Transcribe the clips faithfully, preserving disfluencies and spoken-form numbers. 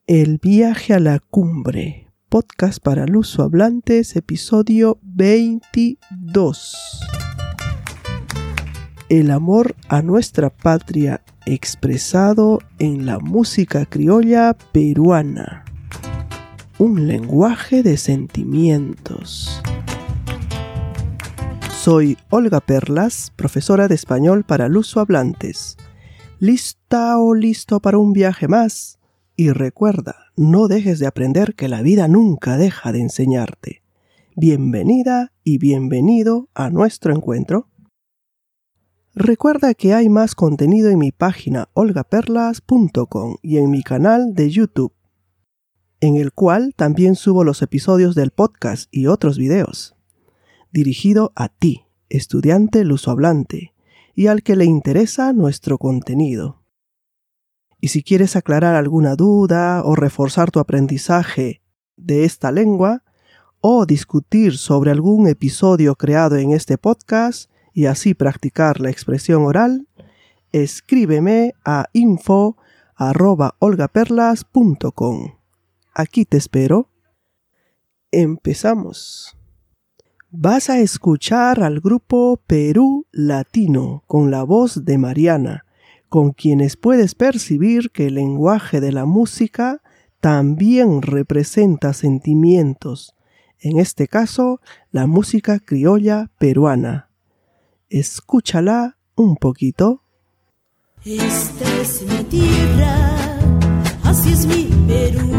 El viaje a la cumbre, podcast para lusohablantes, episodio veintidós. El amor a nuestra patria expresado en la música criolla peruana. Un lenguaje de sentimientos. Soy Olga Perlas, profesora de español para lusohablantes. ¿Lista o listo para un viaje más? Y recuerda, no dejes de aprender, que la vida nunca deja de enseñarte. Bienvenida y bienvenido a nuestro encuentro. Recuerda que hay más contenido en mi página olga perlas punto com y en mi canal de YouTube, en el cual también subo los episodios del podcast y otros videos, dirigido a ti, estudiante lusohablante, y al que le interesa nuestro contenido. Y si quieres aclarar alguna duda o reforzar tu aprendizaje de esta lengua, o discutir sobre algún episodio creado en este podcast y así practicar la expresión oral, escríbeme a info arroba olga perlas punto com. Aquí te espero. Empezamos. Vas a escuchar al grupo Perú Latino con la voz de Mariana, con quienes puedes percibir que el lenguaje de la música también representa sentimientos, en este caso, la música criolla peruana. Escúchala un poquito. Esta es mi tierra, así es mi Perú.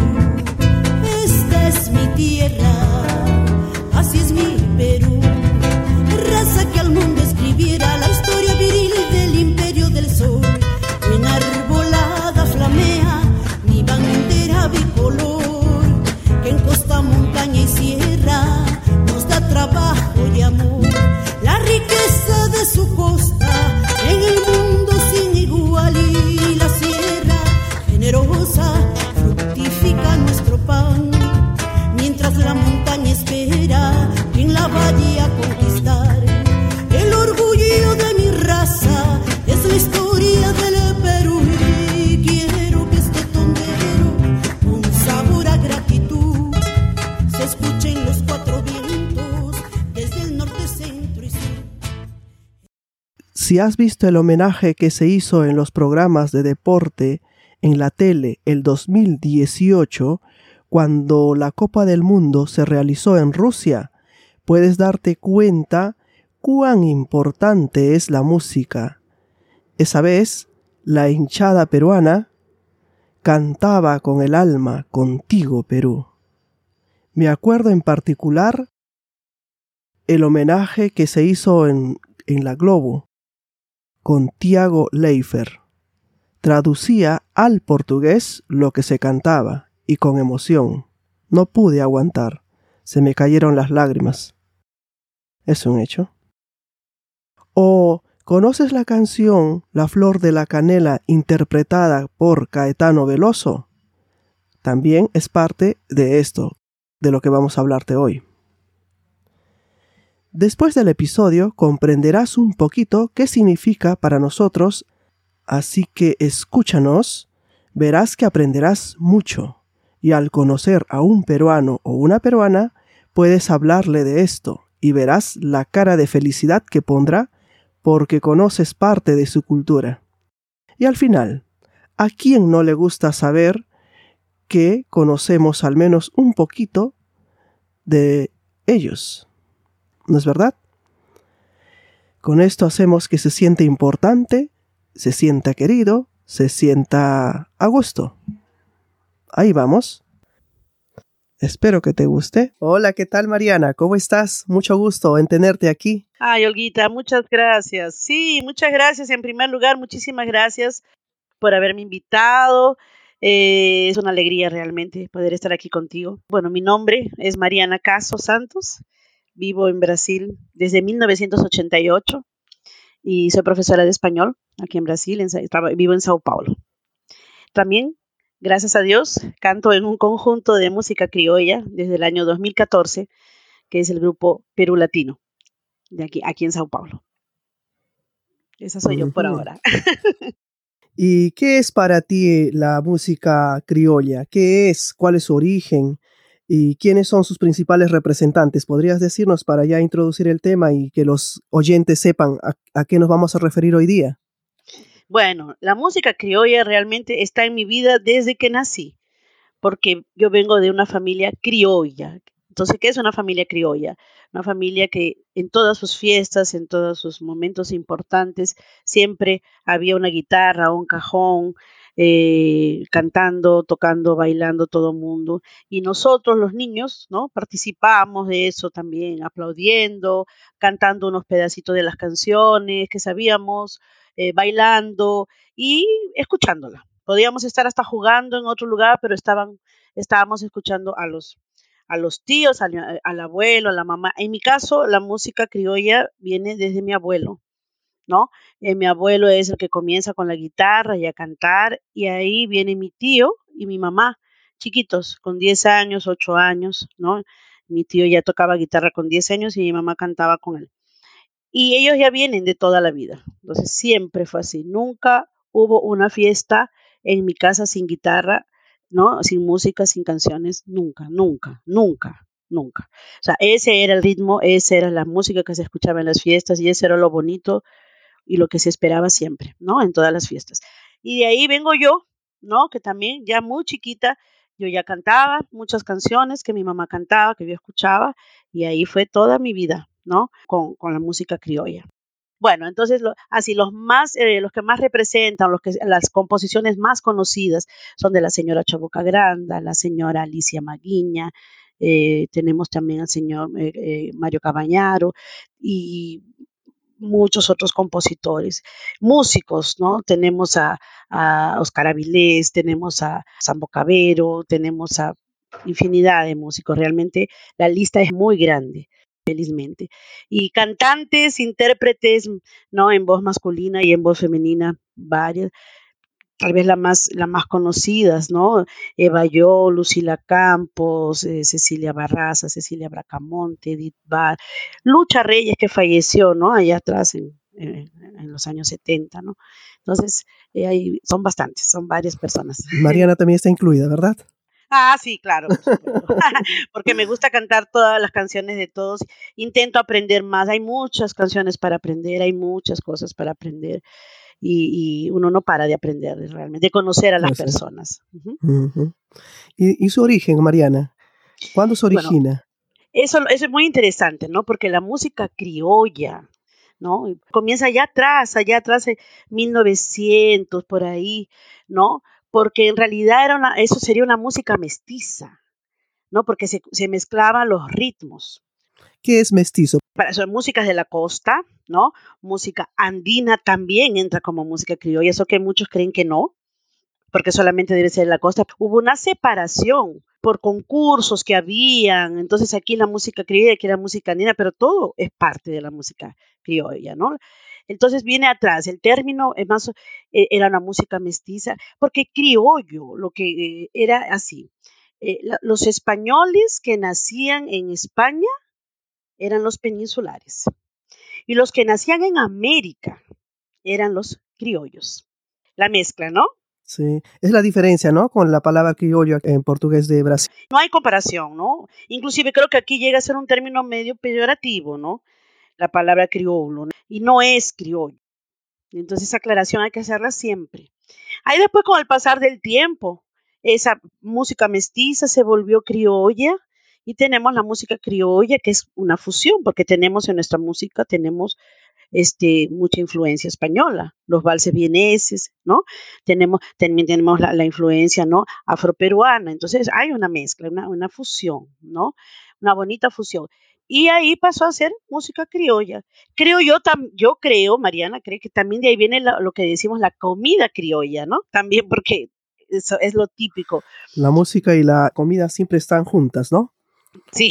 Esta es mi tierra, así es mi Perú. Raza que al mundo escribiera la historia viril del imperio del sol. Enarbolada flamea mi bandera bicolor, que en costa, montaña y sierra nos da trabajo y amor. La riqueza de su costa en el mundo sin igual, y la sierra generosa fructifica nuestro pan, mientras la montaña espera quien la vaya a conquistar. El orgullo de mi raza es la historia del Perú, y quiero que este tondero con sabor a gratitud se escuche en los cuatro vientos, desde el norte, centro y sur. Si has visto el homenaje que se hizo en los programas de deporte en la tele el dos mil dieciocho, cuando la Copa del Mundo se realizó en Rusia, puedes darte cuenta cuán importante es la música. Esa vez, la hinchada peruana cantaba con el alma "Contigo, Perú". Me acuerdo en particular el homenaje que se hizo en, en la Globo con Thiago Leifert. Traducía al portugués lo que se cantaba y con emoción. No pude aguantar. Se me cayeron las lágrimas. Es un hecho. O, ¿conoces la canción La Flor de la Canela interpretada por Caetano Veloso? También es parte de esto, de lo que vamos a hablarte hoy. Después del episodio comprenderás un poquito qué significa para nosotros, así que escúchanos, verás que aprenderás mucho, y al conocer a un peruano o una peruana, puedes hablarle de esto y verás la cara de felicidad que pondrá porque conoces parte de su cultura. Y al final, ¿a quién no le gusta saber que conocemos al menos un poquito de ellos? ¿No es verdad? Con esto hacemos que se siente importante, se sienta querido, se sienta a gusto. Ahí vamos. Espero que te guste. Hola, ¿qué tal, Mariana? ¿Cómo estás? Mucho gusto en tenerte aquí. Ay, Olguita, muchas gracias. Sí, muchas gracias. En primer lugar, muchísimas gracias por haberme invitado. Eh, es una alegría realmente poder estar aquí contigo. Bueno, mi nombre es Mariana Caso Santos. Vivo en Brasil desde mil novecientos ochenta y ocho y soy profesora de español aquí en Brasil. En, vivo en Sao Paulo. También, gracias a Dios, canto en un conjunto de música criolla desde el año dos mil catorce, que es el grupo Perú Latino, de aquí, aquí en Sao Paulo. Esa soy uh-huh. yo por ahora. ¿Y qué es para ti la música criolla? ¿Qué es? ¿Cuál es su origen? ¿Y quiénes son sus principales representantes? ¿Podrías decirnos para ya introducir el tema y que los oyentes sepan a, a qué nos vamos a referir hoy día? Bueno, la música criolla realmente está en mi vida desde que nací, porque yo vengo de una familia criolla. Entonces, ¿qué es una familia criolla? Una familia que en todas sus fiestas, en todos sus momentos importantes, siempre había una guitarra, un cajón, eh, cantando, tocando, bailando todo el mundo. Y nosotros, los niños, ¿no? Participábamos de eso también, aplaudiendo, cantando unos pedacitos de las canciones que sabíamos, eh, bailando y escuchándola. Podíamos estar hasta jugando en otro lugar, pero estaban, estábamos escuchando a los, a los tíos, al, al abuelo, a la mamá. En mi caso, la música criolla viene desde mi abuelo, ¿no? Eh, mi abuelo es el que comienza con la guitarra y a cantar, y ahí viene mi tío y mi mamá, chiquitos, con diez años, ocho años, ¿no? Mi tío ya tocaba guitarra con diez años y mi mamá cantaba con él. Y ellos ya vienen de toda la vida. Entonces siempre fue así. Nunca hubo una fiesta en mi casa sin guitarra, ¿no? Sin música, sin canciones. Nunca, nunca, nunca, nunca. O sea, ese era el ritmo, esa era la música que se escuchaba en las fiestas y ese era lo bonito y lo que se esperaba siempre, ¿no? En todas las fiestas. Y de ahí vengo yo, ¿no? Que también ya muy chiquita, yo ya cantaba muchas canciones que mi mamá cantaba, que yo escuchaba, y ahí fue toda mi vida, ¿no? Con, con la música criolla. Bueno, entonces lo, así los más, eh, los que más representan, los que, las composiciones más conocidas son de la señora Chabuca Granda, la señora Alicia Maguiña, eh, tenemos también al señor eh, eh, Mario Cabañaro y muchos otros compositores, músicos, ¿no? Tenemos a, a Oscar Avilés, tenemos a Sambo Cabero, tenemos a infinidad de músicos. Realmente la lista es muy grande, felizmente. Y cantantes, intérpretes, ¿no? En voz masculina y en voz femenina, varias. Tal vez la más, las más conocidas, ¿no? Eva Yo, Lucila Campos, eh, Cecilia Barraza, Cecilia Bracamonte, Edith Bar, Lucha Reyes, que falleció, ¿no? Allá atrás en, en, en los años setenta, ¿no? Entonces, eh, hay, son bastantes, son varias personas. Mariana también está incluida, ¿verdad? Ah, sí, claro, por supuesto. Porque me gusta cantar todas las canciones de todos. Intento aprender más. Hay muchas canciones para aprender, hay muchas cosas para aprender y, y uno no para de aprender realmente, de conocer a las Así. personas. Uh-huh. Uh-huh. ¿Y, ¿Y su origen, Mariana? ¿Cuándo se Bueno, origina? eso, eso es muy interesante, ¿no? Porque la música criolla, ¿no? Comienza allá atrás, allá atrás, en mil novecientos, por ahí, ¿no? Porque en realidad era una, eso sería una música mestiza, ¿no? Porque se, se mezclaban los ritmos. ¿Qué es mestizo? Para, son músicas de la costa, ¿no? Música andina también entra como música criolla, eso que muchos creen que no, porque solamente debe ser de la costa. Hubo una separación por concursos que habían, entonces aquí la música criolla, aquí la música andina, pero todo es parte de la música criolla, ¿no? Entonces viene atrás, el término es más, eh, era una música mestiza, porque criollo, lo que eh, era así, eh, la, los españoles que nacían en España eran los peninsulares y los que nacían en América eran los criollos. La mezcla, ¿no? Sí, es la diferencia, ¿no? Con la palabra criollo en portugués de Brasil. No hay comparación, ¿no? Inclusive creo que aquí llega a ser un término medio peyorativo, ¿no? La palabra criollo, ¿no? Y no es criollo. Entonces esa aclaración hay que hacerla siempre. Ahí después con el pasar del tiempo, esa música mestiza se volvió criolla y tenemos la música criolla que es una fusión, porque tenemos en nuestra música, tenemos este, mucha influencia española, los valses vieneses, ¿no? Tenemos, también tenemos la, la influencia, ¿no? Afroperuana, entonces hay una mezcla, una, una fusión, ¿no? Una bonita fusión. Y ahí pasó a ser música criolla. Creo yo, tam, yo creo, Mariana, cree que también de ahí viene la, lo que decimos la comida criolla, ¿no? También porque eso es lo típico. La música y la comida siempre están juntas, ¿no? Sí,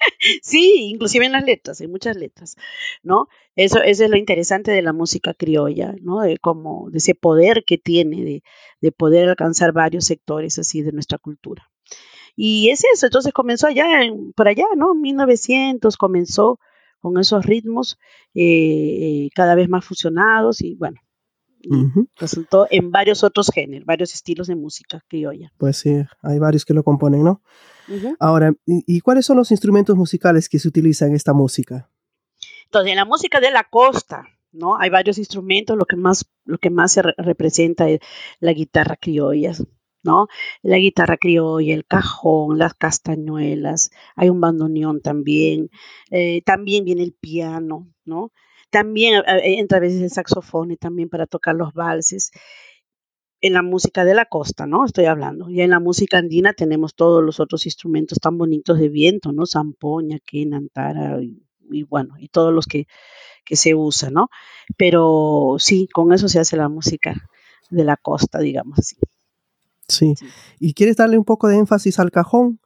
sí, inclusive en las letras, en muchas letras, ¿no? Eso, eso es lo interesante de la música criolla, ¿no? De como, de ese poder que tiene de, de poder alcanzar varios sectores así de nuestra cultura. Y es eso, entonces comenzó allá, en, por allá, ¿no? mil novecientos comenzó con esos ritmos eh, eh, cada vez más fusionados y bueno, y uh-huh. resultó en varios otros géneros, varios estilos de música criolla. Pues sí, hay varios que lo componen, ¿no? Uh-huh. Ahora, ¿y, ¿y cuáles son los instrumentos musicales que se utilizan en esta música? Entonces, en la música de la costa, ¿no? Hay varios instrumentos, lo que más, lo que más se re- representa es la guitarra criolla, ¿no? La guitarra criolla, el cajón, las castañuelas, hay un bandoneón también, eh, también viene el piano, ¿no? También eh, entra a veces el saxofón y también para tocar los valses. En la música de la costa, ¿no? Estoy hablando. Y en la música andina tenemos todos los otros instrumentos tan bonitos de viento, ¿no? Zampoña, quena, antara y, y bueno, y todos los que, que se usan, ¿no? Pero sí, con eso se hace la música de la costa, digamos así. Sí. sí. ¿Y quieres darle un poco de énfasis al cajón?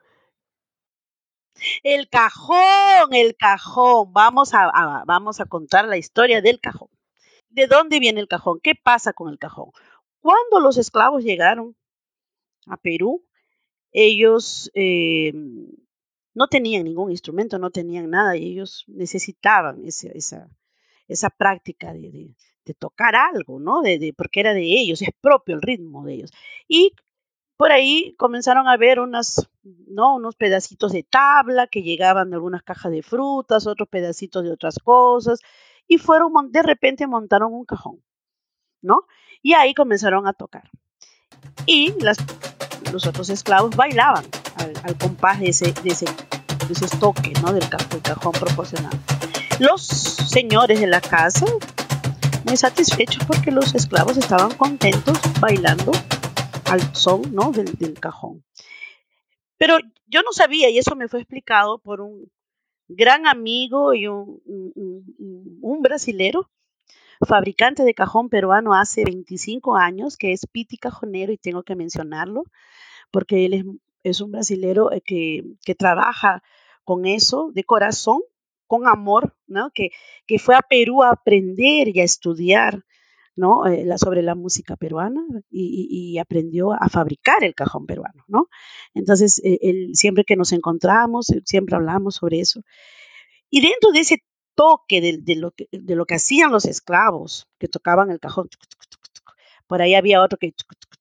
El cajón, el cajón. Vamos a, a, vamos a contar la historia del cajón. ¿De dónde viene el cajón? ¿Qué pasa con el cajón? Cuando los esclavos llegaron a Perú, ellos eh, no tenían ningún instrumento, no tenían nada y ellos necesitaban ese, esa, esa práctica de, de, de tocar algo, ¿no? De, de, porque era de ellos, es propio el ritmo de ellos. Y por ahí comenzaron a ver unas, ¿no? unos pedacitos de tabla que llegaban de algunas cajas de frutas, otros pedacitos de otras cosas, y fueron, de repente montaron un cajón, ¿no? Y ahí comenzaron a tocar. Y las, los otros esclavos bailaban al, al compás de ese, de ese, de ese toque, ¿no? del, del cajón proporcionado. Los señores de la casa, muy satisfechos porque los esclavos estaban contentos bailando al son, ¿no? del, del cajón. Pero yo no sabía, y eso me fue explicado por un gran amigo y un, un, un, un brasilero, fabricante de cajón peruano hace veinticinco años, que es Piti Cajonero, y tengo que mencionarlo, porque él es, es un brasilero que, que trabaja con eso de corazón, con amor, ¿no? que, que fue a Perú a aprender y a estudiar, ¿no? Eh, la, sobre la música peruana y, y, y aprendió a fabricar el cajón peruano, ¿no? Entonces, eh, él, siempre que nos encontramos, siempre hablamos sobre eso. Y dentro de ese toque de, de, lo, que, de lo que hacían los esclavos, que tocaban el cajón, por ahí había otro que...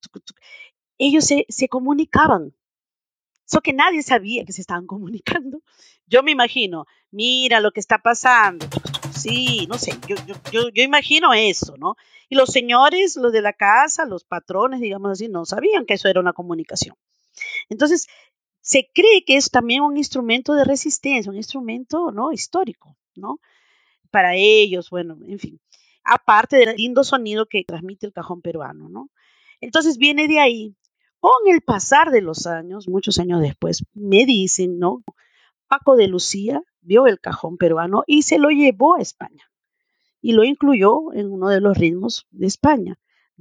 Ellos se, se comunicaban. Eso que nadie sabía que se estaban comunicando. Yo me imagino, mira lo que está pasando. Sí, no sé, yo, yo, yo, yo imagino eso, ¿no? Y los señores, los de la casa, los patrones, digamos así, no sabían que eso era una comunicación. Entonces, se cree que es también un instrumento de resistencia, un instrumento, ¿no? histórico, ¿no? Para ellos, bueno, en fin. Aparte del lindo sonido que transmite el cajón peruano, ¿no? Entonces viene de ahí. Con el pasar de los años, muchos años después, me dicen, ¿no? Paco de Lucía vio el cajón peruano y se lo llevó a España y lo incluyó en uno de los ritmos de España.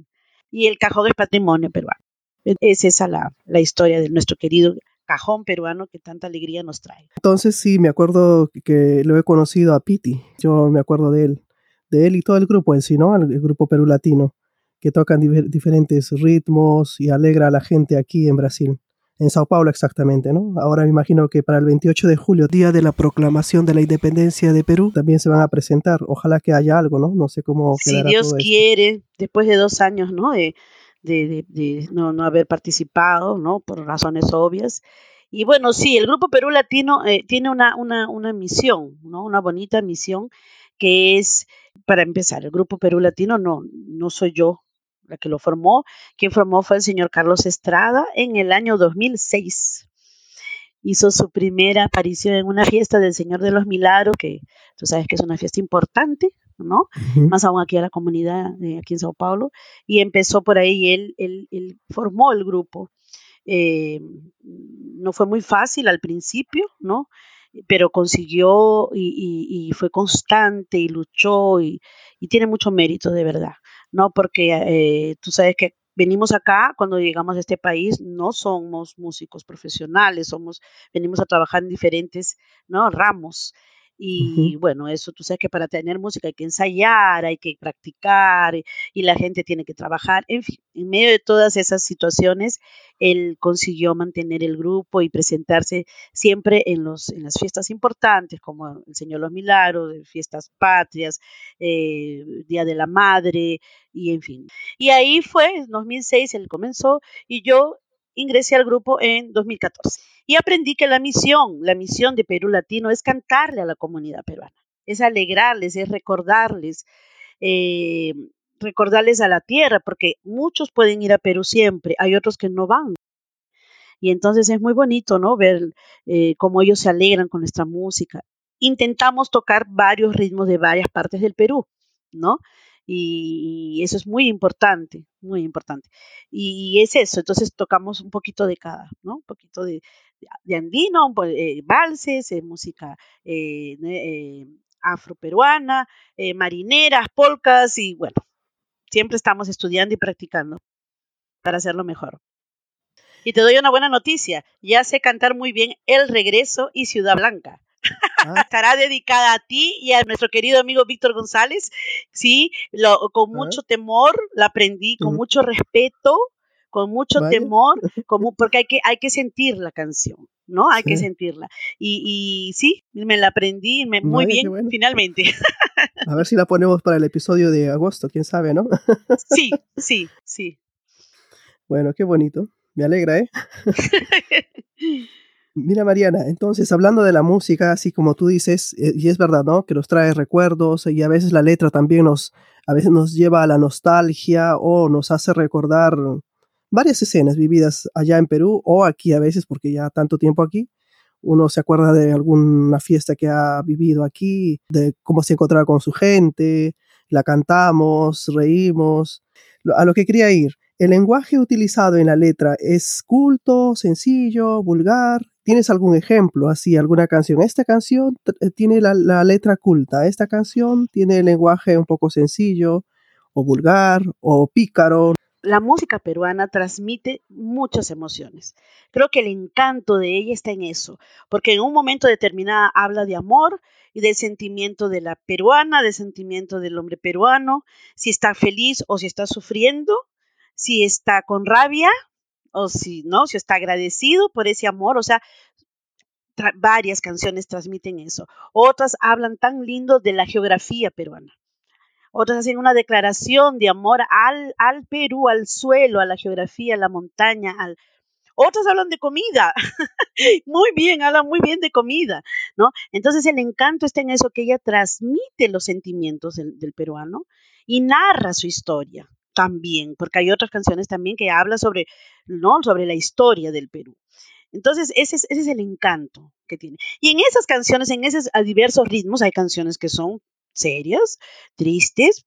Y el cajón es patrimonio peruano. Es esa la, la historia de nuestro querido cajón peruano que tanta alegría nos trae. Entonces sí, me acuerdo que lo he conocido a Piti. Yo me acuerdo de él, de él y todo el grupo en sí, ¿no? El, el grupo Perú Latino, que tocan di- diferentes ritmos y alegra a la gente aquí en Brasil. En Sao Paulo exactamente, ¿no? Ahora me imagino que para el veintiocho de julio, día de la proclamación de la independencia de Perú, también se van a presentar. Ojalá que haya algo, ¿no? No sé cómo quedará Si Dios todo quiere, esto. después de dos años, ¿no? De, de, de, de no, no haber participado, ¿no? Por razones obvias. Y bueno, sí, el Grupo Perú Latino eh, tiene una, una, una misión, ¿no? Una bonita misión que es, para empezar, el Grupo Perú Latino no, no soy yo la que lo formó. Quien formó fue el señor Carlos Estrada en el año dos mil seis. Hizo su primera aparición en una fiesta del Señor de los Milagros, que tú sabes que es una fiesta importante, ¿no? Uh-huh. Más aún aquí a la comunidad, eh, aquí en Sao Paulo, y empezó por ahí, él, él, él formó el grupo. Eh, no fue muy fácil al principio, ¿no? Pero consiguió y, y, y fue constante y luchó y, y tiene mucho mérito de verdad, ¿no? Porque eh, tú sabes que venimos acá, cuando llegamos a este país, no somos músicos profesionales, somos, venimos a trabajar en diferentes, ¿no? ramos. Y Ujú. bueno, eso tú sabes que para tener música hay que ensayar, hay que practicar y, y la gente tiene que trabajar. En fin, en medio de todas esas situaciones, él consiguió mantener el grupo y presentarse siempre en, los, en las fiestas importantes, como el Señor Los Milagros, de fiestas patrias, eh, Día de la Madre, y en fin. Y ahí fue, en dos mil seis él comenzó y yo ingresé al grupo en dos mil catorce. Y aprendí que la misión, la misión de Perú Latino es cantarle a la comunidad peruana, es alegrarles, es recordarles, eh, recordarles a la tierra, porque muchos pueden ir a Perú siempre, hay otros que no van. Y entonces es muy bonito, ¿no? Ver eh, cómo ellos se alegran con nuestra música. Intentamos tocar varios ritmos de varias partes del Perú, ¿no? Y, y eso es muy importante, muy importante. Y, y es eso, entonces tocamos un poquito de cada, ¿no? Un poquito de, de andino, un po- eh, valses, eh, música eh, eh, afroperuana, eh, marineras, polcas y bueno, siempre estamos estudiando y practicando para hacerlo mejor. Y te doy una buena noticia, ya sé cantar muy bien El Regreso y Ciudad Blanca. Ah, Estará dedicada a ti y a nuestro querido amigo Víctor González. Sí, lo, con ah, mucho temor la aprendí, con ujú. mucho respeto, con mucho Vaya, temor, con mu- porque hay que, hay que sentir la canción, ¿no? Hay que sí, sentirla. Y, y sí, me la aprendí me- muy vaya, qué bien, bueno. finalmente. A ver si la ponemos para el episodio de agosto, quién sabe, ¿no? Sí, sí, sí. Bueno, qué bonito. Me alegra, ¿eh? Mira, Mariana, entonces hablando de la música, así como tú dices, eh, y es verdad, ¿no? Que nos trae recuerdos y a veces la letra también nos, a veces nos lleva a la nostalgia o nos hace recordar varias escenas vividas allá en Perú o aquí a veces, porque ya tanto tiempo aquí, uno se acuerda de alguna fiesta que ha vivido aquí, de cómo se encontraba con su gente, la cantamos, reímos. Lo- A lo que quería ir, ¿el lenguaje utilizado en la letra es culto, sencillo, vulgar? ¿Tienes algún ejemplo, así, alguna canción? Esta canción t- tiene la, la letra culta, esta canción tiene el lenguaje un poco sencillo, o vulgar, o pícaro. La música peruana transmite muchas emociones. Creo que el encanto de ella está en eso, porque en un momento determinado habla de amor y del sentimiento de la peruana, del sentimiento del hombre peruano, si está feliz o si está sufriendo, si está con rabia o si no, si está agradecido por ese amor, o sea, tra- varias canciones transmiten eso. Otras hablan tan lindo de la geografía peruana. Otras hacen una declaración de amor al, al Perú, al suelo, a la geografía, a la montaña. Al... Otras hablan de comida, muy bien, hablan muy bien de comida, ¿no? Entonces el encanto está en eso, que ella transmite los sentimientos del, del peruano y narra su historia también, porque hay otras canciones también que hablan sobre, ¿no? Sobre la historia del Perú. Entonces, ese es, ese es el encanto que tiene. Y en esas canciones, en esos a diversos ritmos, hay canciones que son serias, tristes,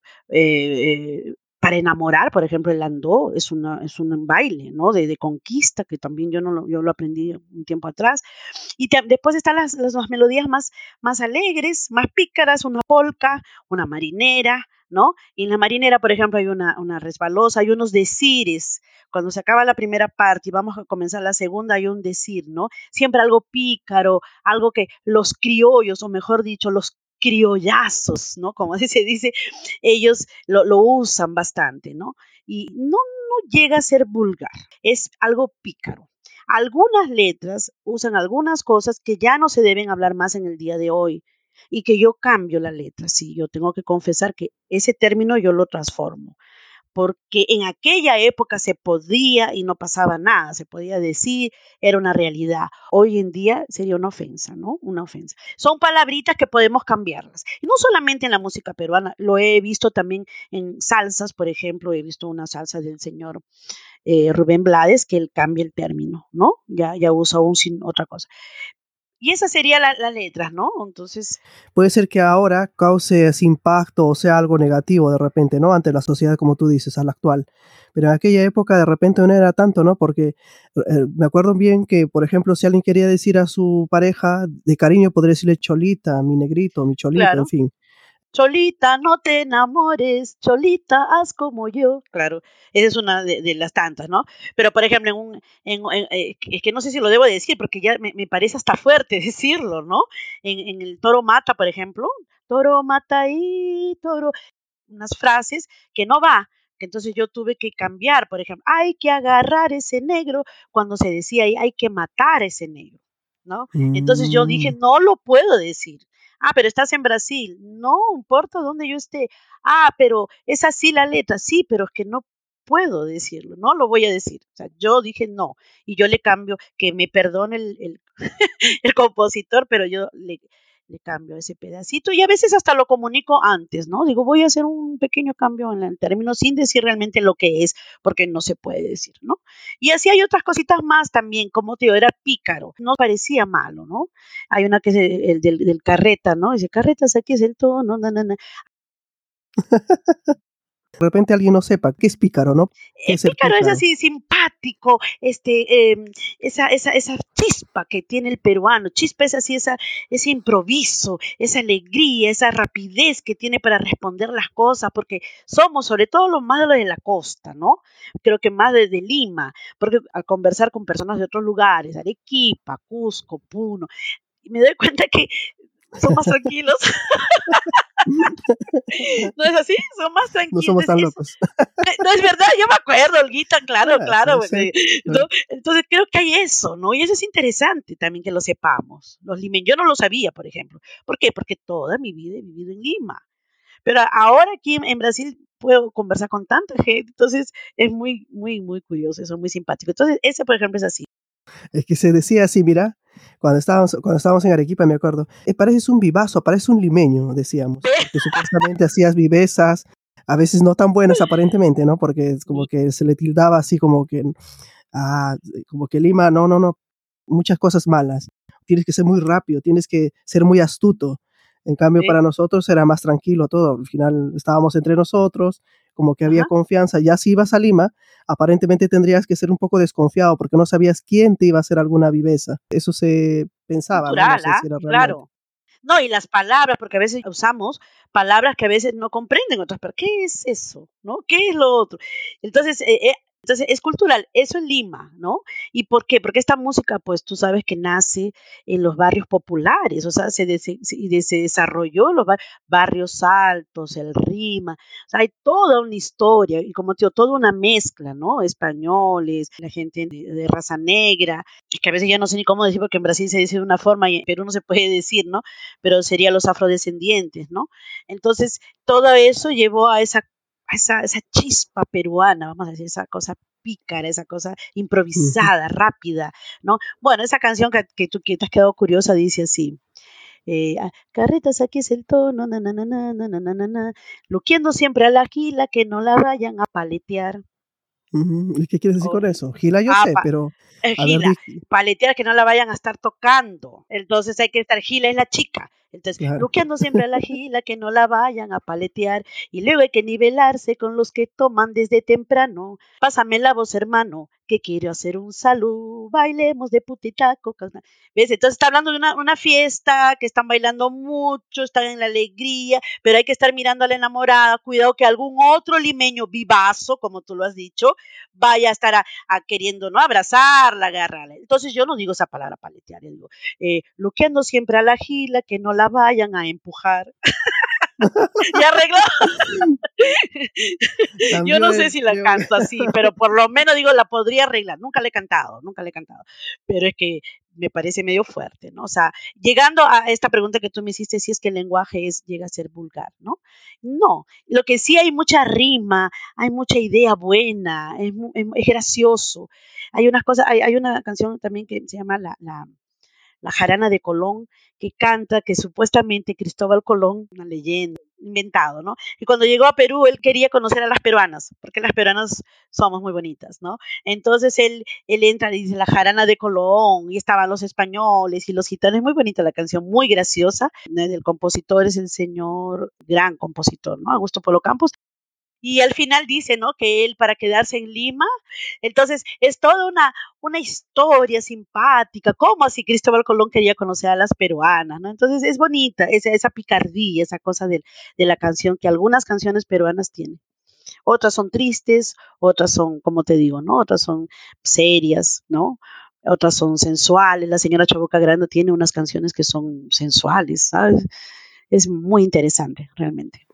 eh, eh, para enamorar, por ejemplo, el landó es, una, es un baile, ¿no? De, de conquista, que también yo, no lo, yo lo aprendí un tiempo atrás. Y te- después están las, las, las melodías más, más alegres, más pícaras, una polca, una marinera, ¿no? Y en la marinera, por ejemplo, hay una, una resbalosa, hay unos decires. Cuando se acaba la primera parte y vamos a comenzar la segunda, hay un decir, ¿no? Siempre algo pícaro, algo que los criollos, o mejor dicho, los criollazos, ¿no? Como así se dice, ellos lo, lo usan bastante, ¿no? Y no, no llega a ser vulgar, es algo pícaro. Algunas letras usan algunas cosas que ya no se deben hablar más en el día de hoy y que yo cambio la letra. Sí, yo tengo que confesar que ese término yo lo transformo, porque en aquella época se podía y no pasaba nada, se podía decir, era una realidad. Hoy en día sería una ofensa, ¿no? Una ofensa. Son palabritas que podemos cambiarlas. Y no solamente en la música peruana, lo he visto también en salsas, por ejemplo, he visto una salsa del señor eh, Rubén Blades, que él cambia el término, ¿no? Ya, ya usa un sin otra cosa. Y esa sería la, la letra, ¿no? Entonces, Puede ser que ahora cause ese impacto o sea algo negativo de repente, ¿no? Ante la sociedad, como tú dices, a la actual. Pero en aquella época de repente no era tanto, ¿no? Porque eh, me acuerdo bien que, por ejemplo, si alguien quería decir a su pareja de cariño, podría decirle cholita, mi negrito, mi cholito, en claro, fin. Cholita, no te enamores, Cholita, haz como yo. Claro, esa es una de, de las tantas, ¿no? Pero, por ejemplo, en un, en, en, eh, es que no sé si lo debo decir, porque ya me, me parece hasta fuerte decirlo, ¿no? En, en el Toro Mata, por ejemplo, Toro Mata y Toro, unas frases que no va, que entonces yo tuve que cambiar, por ejemplo, hay que agarrar ese negro, cuando se decía ahí, hay que matar a ese negro, ¿no? Entonces yo dije, Mm, no lo puedo decir. Ah, pero estás en Brasil. No importa dónde yo esté. Ah, pero es así la letra. Sí, pero es que no puedo decirlo. No lo voy a decir. O sea, yo dije no. Y yo le cambio, que me perdone el, el, el compositor, pero yo le, le cambio ese pedacito y a veces hasta lo comunico antes, ¿no? Digo, voy a hacer un pequeño cambio en el término sin decir realmente lo que es, porque no se puede decir, ¿no? Y así hay otras cositas más también, como te digo, era pícaro, no parecía malo, ¿no? Hay una que es el, el del, del carreta, ¿no? Dice, carretas, aquí es el tono, na, na, na. de repente alguien no sepa qué es pícaro, ¿no? ¿Qué Eh, es ser pícaro es pícaro? así simpático, este, eh, esa, esa, esa chispa que tiene el peruano, chispa es así, esa, ese improviso, esa alegría, esa rapidez que tiene para responder las cosas, porque somos sobre todo los más de los de la costa, ¿no? Creo que más desde Lima, porque al conversar con personas de otros lugares, Arequipa, Cusco, Puno, me doy cuenta que son más tranquilos. ¿No es así? Son más No tranquilos. somos Entonces, tan eso, locos. no es verdad, yo me acuerdo, Olguita, claro, Ah, claro, puede pues, ser. eh, ¿no? Ah, Entonces creo que hay eso, ¿no? Y eso es interesante también que lo sepamos. Los limeños, yo no lo sabía, por ejemplo. ¿Por qué? Porque toda mi vida he vivido en Lima. Pero ahora aquí en, en Brasil puedo conversar con tanta gente, entonces es muy, muy, muy curioso, eso es muy simpático. Entonces, ese, por ejemplo, es así. es que se decía así, mira, cuando estábamos, cuando estábamos en Arequipa, me acuerdo, eh, pareces un vivazo, pareces un limeño, decíamos, porque supuestamente hacías vivezas, a veces no tan buenas aparentemente, ¿no? Porque es como que se le tildaba así como que, ah, como que Lima, no, no, no, muchas cosas malas. Tienes que ser muy rápido, tienes que ser muy astuto. En cambio, Sí, para nosotros era más tranquilo todo. Al final estábamos entre nosotros, como que había ajá, confianza. Ya si ibas a Lima, aparentemente tendrías que ser un poco desconfiado porque no sabías quién te iba a hacer alguna viveza. Eso se pensaba, ¿no? No cultural, sé ¿ah? si era realmente. Claro. No, y las palabras, porque a veces usamos palabras que a veces no comprenden otras, pero ¿qué es eso? ¿No? ¿Qué es lo otro? Entonces, eh, eh, entonces es cultural, eso en Lima, ¿no? ¿Y por qué? Porque esta música, pues tú sabes que nace en los barrios populares, o sea, se, dese- se, y de- se desarrolló en los bar- barrios altos, el Rima, o sea, hay toda una historia, y como te digo, toda una mezcla, ¿no? Españoles, la gente de, de raza negra, que a veces ya no sé ni cómo decir, porque en Brasil se dice de una forma y en Perú no se puede decir, ¿no? Pero serían los afrodescendientes, ¿no? Entonces, todo eso llevó a esa, a esa, esa chispa peruana, vamos a decir, esa cosa pícara, esa cosa Ujú. improvisada, rápida, ¿no? Bueno, esa canción que, que tú que te has quedado curiosa dice así, eh, ah, carretas, aquí es el tono, na, na, na, na, na, na, na, na, na, luquiendo siempre a la gila que no la vayan a paletear. Ujú. ¿Y qué quieres decir O, con eso? Gila yo ah, sé, pa- pero eh, a ver, Gila, di, paletear que no la vayan a estar tocando. Entonces hay que estar, Gila es la chica. Entonces, claro. luqueando siempre a la Gila que no la vayan a paletear. Y luego hay que nivelarse con los que toman desde temprano. Pásame la voz, hermano, que quiero hacer un salud. Bailemos de putitaco. ¿Ves? Entonces está hablando de una, una fiesta, que están bailando mucho, están en la alegría, pero hay que estar mirando a la enamorada. Cuidado que algún otro limeño vivazo, como tú lo has dicho, vaya a estar a, a queriendo, ¿no? Abrazarla, agarrarla. Entonces yo no digo esa palabra paletear, yo digo, eh, luqueando siempre a la gila, que no la vayan a empujar. Y arregló. Yo no sé También si la creo. canto así, pero por lo menos digo, la podría arreglar. Nunca la he cantado, nunca la he cantado. Pero es que me parece medio fuerte, ¿no? O sea, llegando a esta pregunta que tú me hiciste, si es que el lenguaje es, llega a ser vulgar, ¿no? No, lo que sí hay mucha rima, hay mucha idea buena, es, mu- es- es gracioso. Hay unas cosas, hay, hay una canción también que se llama La, la, la Jarana de Colón, que canta que supuestamente Cristóbal Colón, una leyenda, inventado, ¿no? Y cuando llegó a Perú, él quería conocer a las peruanas, porque las peruanas somos muy bonitas, ¿no? Entonces él, él entra y dice la jarana de Colón, y estaban los españoles y los gitanos, es muy bonita la canción, muy graciosa. El compositor es el señor, gran compositor, ¿no? Augusto Polo Campos, y al final dice, ¿no? Que él para quedarse en Lima, entonces es toda una, una historia simpática, como si Cristóbal Colón quería conocer a las peruanas, ¿no? Entonces es bonita esa, esa picardía, esa cosa de, de la canción que algunas canciones peruanas tienen. Otras son tristes, otras son, como te digo, ¿no? Otras son serias, ¿no? Otras son sensuales. La señora Chabuca Grande tiene unas canciones que son sensuales, ¿sabes? Es muy interesante, realmente.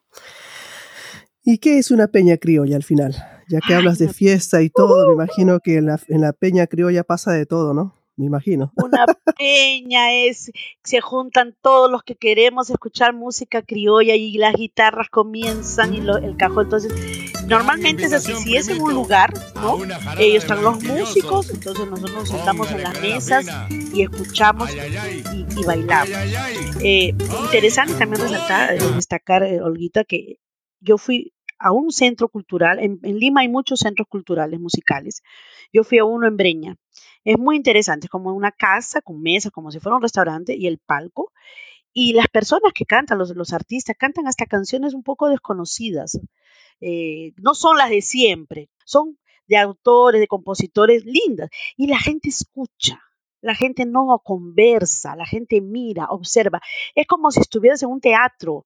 ¿Y qué es una peña criolla al final? Ya que Ay, hablas de una, fiesta y todo, me imagino que en la, en la peña criolla pasa de todo, ¿no? Me imagino. una peña es, se juntan todos los que queremos escuchar música criolla y las guitarras comienzan y lo- el cajón. Entonces, normalmente es así, si es en un lugar, ¿no? Ellos están los músicos, entonces nosotros nos sentamos en las mesas y escuchamos y, y bailamos. Eh, interesante también resaltar, eh, destacar, eh, Olguita, que yo fui a un centro cultural, en, en Lima hay muchos centros culturales musicales, yo fui a uno en Breña, es muy interesante, es como una casa con mesas, como si fuera un restaurante y el palco, y las personas que cantan, los, los artistas, cantan hasta canciones un poco desconocidas, eh, no son las de siempre, son de autores, de compositores lindas, y la gente escucha. La gente no conversa, la gente mira, observa. Es como si estuvieras en un teatro.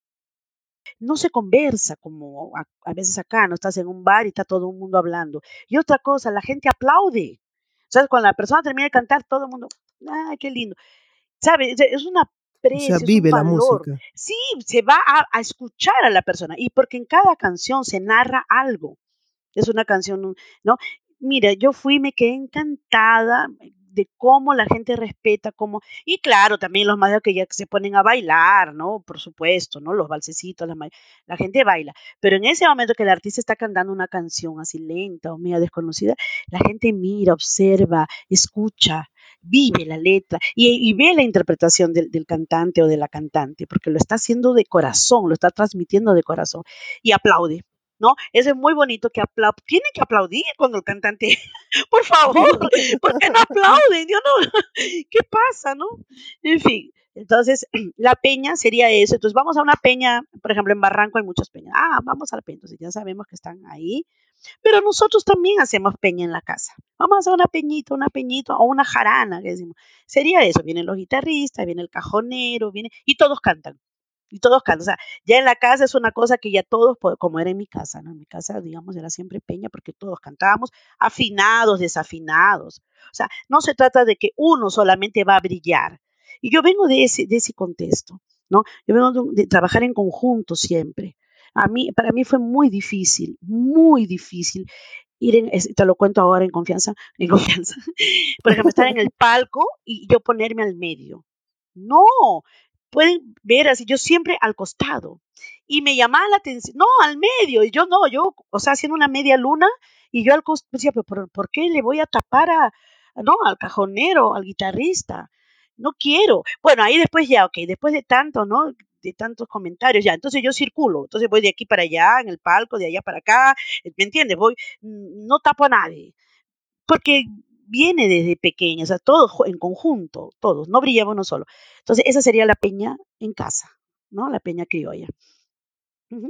No se conversa como a, a veces acá, no estás en un bar y está todo el mundo hablando. Y otra cosa, la gente aplaude. ¿Sabes? Cuando la persona termina de cantar, todo el mundo, ¡ay, qué lindo! ¿Sabes? Es un O sea, aprecio, es un vive la valor. música. Sí, se va a, a escuchar a la persona. Y porque en cada canción se narra algo. Es una canción, ¿no? Mira, yo fui, me quedé encantada de cómo la gente respeta, cómo, y claro, también los más que ya se ponen a bailar, ¿no? Por supuesto, ¿no? Los balsecitos, la, ma- la gente baila, pero en ese momento que el artista está cantando una canción así lenta o media desconocida, la gente mira, observa, escucha, vive la letra y, y ve la interpretación del, del cantante o de la cantante, porque lo está haciendo de corazón, lo está transmitiendo de corazón y aplaude. ¿No? Eso es muy bonito que apla tienen que aplaudir cuando el cantante, por favor, ¿por qué no aplauden? Yo no, ¿qué pasa, no? En fin, entonces la peña sería eso. Entonces vamos a una peña, por ejemplo, en Barranco hay muchas peñas. Ah, vamos a la peña, entonces ya sabemos que están ahí, pero nosotros también hacemos peña en la casa. Vamos a hacer una peñita, una peñita o una jarana, que decimos. Sería eso, vienen los guitarristas, viene el cajonero, viene y todos cantan. Y todos cantan. O sea, ya en la casa es una cosa que ya todos, po- como era en mi casa, ¿no? En mi casa, digamos, era siempre peña porque todos cantábamos, afinados, desafinados. O sea, no se trata de que uno solamente va a brillar. Y yo vengo de ese, de ese contexto, ¿no? Yo vengo de, un- de trabajar en conjunto siempre. A mí, para mí fue muy difícil, muy difícil ir en, es- te lo cuento ahora en confianza, en confianza. Por ejemplo, estar en el palco y yo ponerme al medio. No, pueden ver así, yo siempre al costado. Y me llamaba la atención, no, al medio, y yo no, yo, o sea, haciendo una media luna, y yo al costado decía, pero ¿por, por qué le voy a tapar a, no, al cajonero, al guitarrista? No quiero. Bueno, ahí después ya, ok, después de tanto, ¿no? De tantos comentarios, ya, entonces yo circulo, entonces voy de aquí para allá, en el palco, de allá para acá, ¿me entiendes? Voy, mm, no tapo a nadie, porque viene desde pequeño, o sea, todos en conjunto, todos, no brillamos uno solo. Entonces, esa sería la peña en casa, ¿no? La peña criolla. Ujú.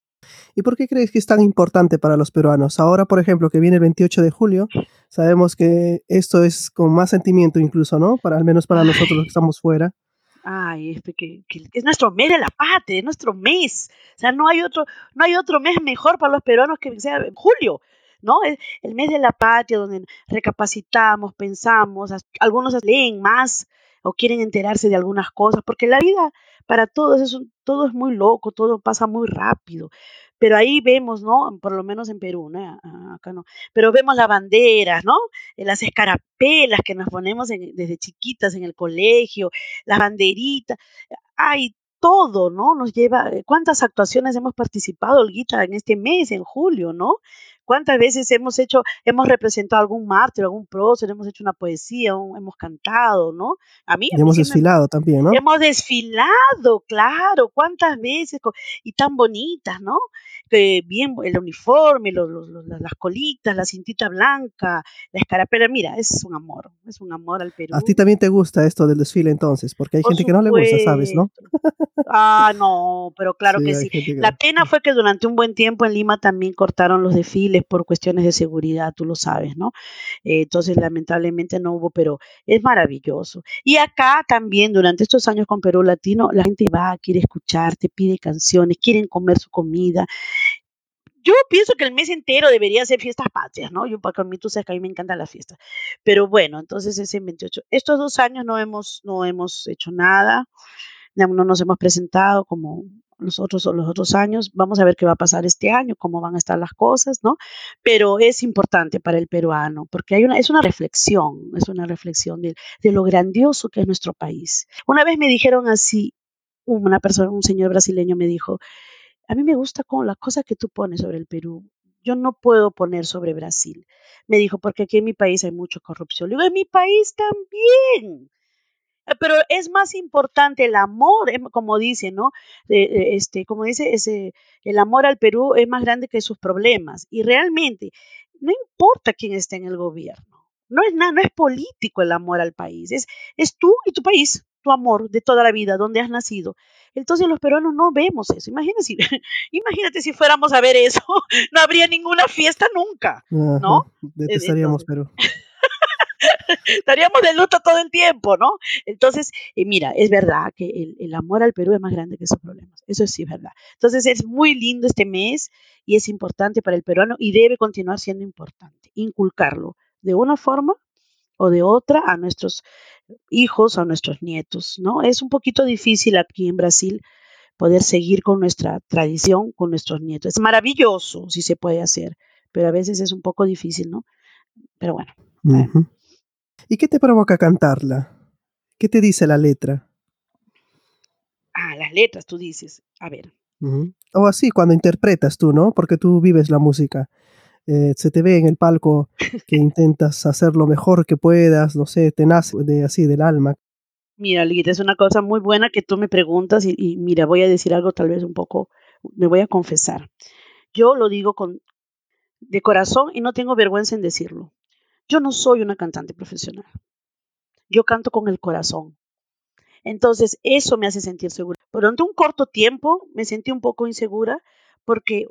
¿Y por qué crees que es tan importante para los peruanos? Ahora, por ejemplo, que viene el veintiocho de julio, sabemos que esto es con más sentimiento incluso, ¿no? Para, al menos para nosotros los que Ay, estamos fuera. ay, es que, que es nuestro mes de la patria, es nuestro mes. O sea, no hay otro, no hay otro mes mejor para los peruanos que sea julio, ¿no? Es el mes de la patria donde recapacitamos, pensamos, as- algunos leen más o quieren enterarse de algunas cosas, porque la vida para todos es un- todo es muy loco, todo pasa muy rápido. Pero ahí vemos, ¿no? Por lo menos en Perú, ¿no? Ah, acá no. Pero vemos las banderas, ¿no? Eh, Las escarapelas que nos ponemos en- desde chiquitas en el colegio, las banderitas, hay todo, ¿no? Nos lleva, eh, ¿cuántas actuaciones hemos participado, Olguita, en este mes, en julio, ¿no? ¿Cuántas veces hemos hecho, hemos representado algún mártir, algún prócer, hemos hecho una poesía, un- hemos cantado, ¿no? A mí, Y a mí hemos sí me, desfilado también, ¿no? hemos desfilado, claro, cuántas veces, co- y tan bonitas, ¿no? Que bien, el uniforme, los- los- los- las colitas, la cintita blanca, la escarapela, mira, es un amor, es un amor al A ti Perú, también te gusta esto del desfile entonces, porque hay por gente que no le gusta, ¿sabes, no? supuesto. Ah, no, pero claro Sí, que hay sí. gente que La no. pena fue que durante un buen tiempo en Lima también cortaron los desfiles por cuestiones de seguridad, tú lo sabes, ¿no? Eh, entonces, lamentablemente no hubo, pero es maravilloso. Y acá también, durante estos años con Perú Latino, la gente va, quiere escuchar, te pide canciones, quieren comer su comida. Yo pienso que el mes entero debería ser fiestas patrias, ¿no? Yo, para mí, tú sabes que a mí me encantan las fiestas. Pero bueno, entonces es en veintiocho. Estos dos años no hemos, no hemos hecho nada, no no nos hemos presentado como los otros o los otros años. Vamos a ver qué va a pasar este año, cómo van a estar las cosas, ¿no? Pero es importante para el peruano, porque hay una, es una reflexión, es una reflexión de, de lo grandioso que es nuestro país. Una vez me dijeron así, una persona, un señor brasileño me dijo, a mí me gusta con las cosas que tú pones sobre el Perú. Yo no puedo poner sobre Brasil. Me dijo, porque aquí en mi país hay mucha corrupción. Le digo, en mi país también. Eh, Pero es más importante el amor, em, como dice, ¿no? Eh, eh, este, como dice, ese, el amor al Perú es más grande que sus problemas. Y realmente, no importa quién esté en el gobierno. No es nada, no es político el amor al país. Es, es tú y tu país, tu amor de toda la vida, donde has nacido. Entonces los peruanos no vemos eso. Imagínate si, imagínate si fuéramos a ver eso, no habría ninguna fiesta nunca, ¿no? Ajá, Eh, detestaríamos Entonces, Perú. estaríamos de luto todo el tiempo, ¿no? Entonces, eh, mira, es verdad que el, el amor al Perú es más grande que sus problemas. Eso sí es verdad. Entonces, es muy lindo este mes y es importante para el peruano y debe continuar siendo importante. Inculcarlo de una forma o de otra a nuestros hijos, a nuestros nietos, ¿no? Es un poquito difícil aquí en Brasil poder seguir con nuestra tradición, con nuestros nietos. Es maravilloso si se puede hacer, pero a veces es un poco difícil, ¿no? Pero bueno, bueno. Ujú. ¿Y qué te provoca cantarla? ¿Qué te dice la letra? Ah, las letras, tú dices. A ver. Ujú. O así, cuando interpretas tú, ¿no? Porque tú vives la música. Eh, se te ve en el palco que intentas hacer lo mejor que puedas, no sé, te nace de así del alma. Mira, Liguita, es una cosa muy buena que tú me preguntas y, y mira, voy a decir algo tal vez un poco, me voy a confesar. Yo lo digo con de corazón y no tengo vergüenza en decirlo. Yo no soy una cantante profesional. Yo canto con el corazón. Entonces, eso me hace sentir segura. Durante un corto tiempo me sentí un poco insegura porque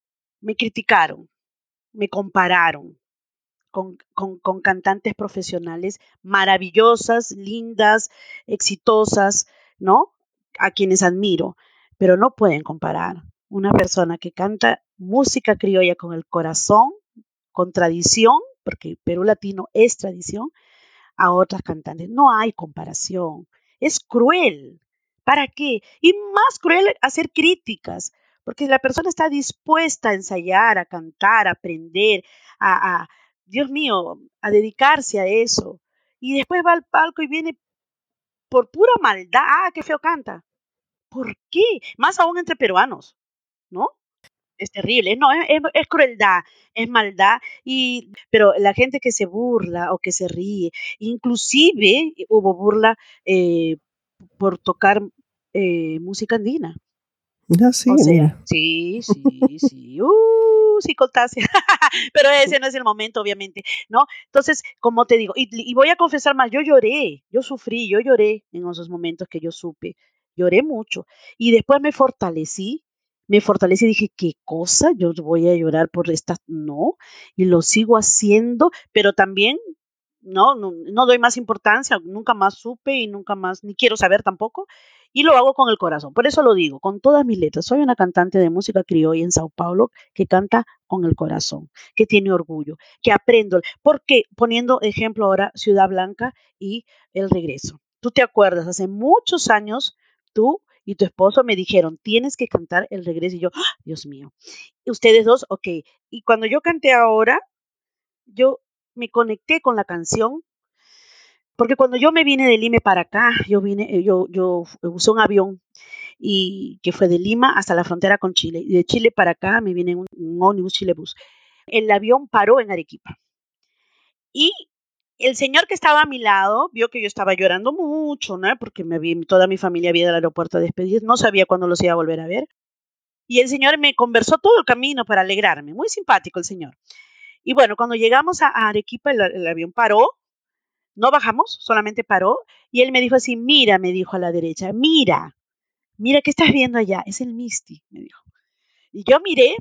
me criticaron, me compararon, con, con, con cantantes profesionales maravillosas, lindas, exitosas, ¿no? A quienes admiro, pero no pueden comparar una persona que canta música criolla con el corazón, con tradición, porque Perú Latino es tradición, a otras cantantes. No hay comparación. Es cruel. ¿Para qué? Y más cruel hacer críticas, porque la persona está dispuesta a ensayar, a cantar, a aprender, a, a Dios mío, a dedicarse a eso. Y después va al palco y viene por pura maldad. Ah, qué feo canta. ¿Por qué? Más aún entre peruanos, ¿no? Es terrible, no, es, es- es crueldad, es maldad, y, pero la gente que se burla o que se ríe, inclusive hubo burla eh, por tocar eh, música andina. Ya sí, O sea, mira. sí, sí, sí, uh, sí, contagia. Pero ese no es el momento, obviamente, ¿no? Entonces, como te digo, y, y voy a confesar más, yo lloré, yo sufrí, yo lloré en esos momentos que yo supe, lloré mucho. Y después me fortalecí, me fortalecí y dije, ¿qué cosa? Yo voy a llorar por esta, no, y lo sigo haciendo, pero también, no, no, no doy más importancia, nunca más supe y nunca más, ni quiero saber tampoco, y lo hago con el corazón. Por eso lo digo, con todas mis letras. Soy una cantante de música criolla en Sao Paulo que canta con el corazón, que tiene orgullo, que aprendo. Porque poniendo ejemplo ahora Ciudad Blanca y El Regreso. Tú te acuerdas, hace muchos años tú y tu esposo me dijeron, tienes que cantar El Regreso. Y yo, ¡ah! Dios mío. Y ustedes dos, ok. Y cuando yo canté ahora, yo me conecté con la canción porque cuando yo me vine de Lima para acá, yo vine, eh, yo, yo usé un avión y que fue de Lima hasta la frontera con Chile. Y de Chile para acá me vine en un, un ómnibus Chilebus. el avión paró en Arequipa. Y el señor que estaba a mi lado vio que yo estaba llorando mucho, ¿no? Porque me había, toda mi familia había ido al aeropuerto a despedir, no sabía cuándo los iba a volver a ver. Y el señor me conversó todo el camino para alegrarme, muy simpático el señor. Y bueno, cuando llegamos a, a Arequipa, el, el avión paró, no bajamos, solamente paró, y él me dijo así, mira, me dijo a la derecha, mira, mira, ¿qué estás viendo allá? Es el Misti, me dijo. Y yo miré,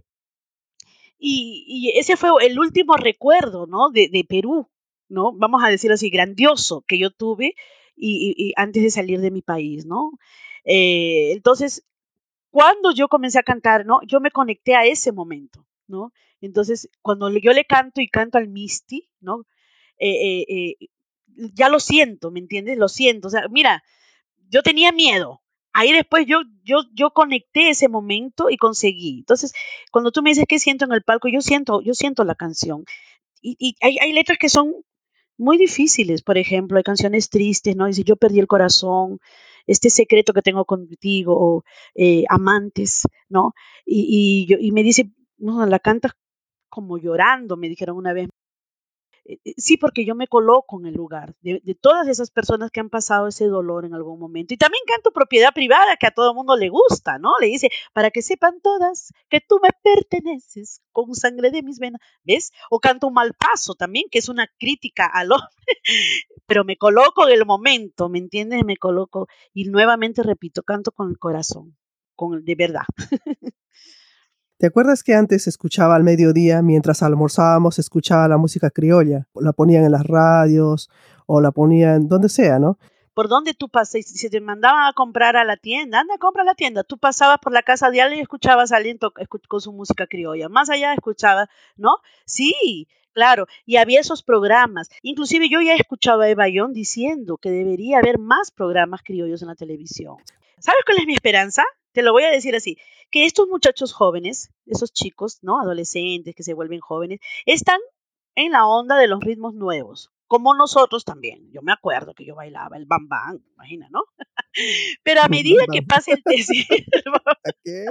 y, y ese fue el último recuerdo, ¿no? De, de Perú, ¿no? Vamos a decirlo así, grandioso que yo tuve y, y- y antes de salir de mi país, ¿no? Eh, entonces, cuando yo comencé a cantar, ¿no? Yo me conecté a ese momento, ¿no? Entonces, cuando le- yo le canto y canto al Misti, ¿no? Eh, eh, eh, ya lo siento, ¿me entiendes? Lo siento. O sea, mira, yo tenía miedo. Ahí después yo, yo, yo conecté ese momento y conseguí. Entonces, cuando tú me dices qué siento en el palco, yo siento, yo siento la canción. Y, y hay, hay letras que son muy difíciles. Por ejemplo, hay canciones tristes, ¿no? Dice, yo perdí el corazón, este secreto que tengo contigo, o eh, amantes, ¿no? Y, y, yo, y me dice, no, la cantas como llorando, me dijeron una vez. Eh, eh, Sí, porque yo me coloco en el lugar de, de todas esas personas que han pasado ese dolor en algún momento. Y también canto propiedad privada, que a todo el mundo le gusta, ¿no? Le dice, para que sepan todas que tú me perteneces con sangre de mis venas, ¿ves? O canto un mal paso también, que es una crítica al hombre, pero me coloco en el momento, ¿me entiendes? Me coloco y nuevamente repito, canto con el corazón, con el de verdad. ¿Te acuerdas que antes escuchaba al mediodía, mientras almorzábamos, escuchaba la música criolla? La ponían en las radios o la ponían donde sea, ¿no? Por donde tú pasas, si te mandaban a comprar a la tienda, anda, compra a la tienda. Tú pasabas por la casa de alguien y escuchabas a alguien to- escu- con su música criolla. Más allá escuchabas, ¿no? Sí, claro. Y había esos programas. Inclusive yo ya escuchaba a Eva Young diciendo que debería haber más programas criollos en la televisión. ¿Sabes cuál es mi esperanza? Te lo voy a decir así, que estos muchachos jóvenes, esos chicos, ¿no? Adolescentes que se vuelven jóvenes, están en la onda de los ritmos nuevos, como nosotros también. Yo me acuerdo que yo bailaba el bam bam, imagina, ¿no? Pero a medida Bam, que bam. pasa el sí, ¿Qué?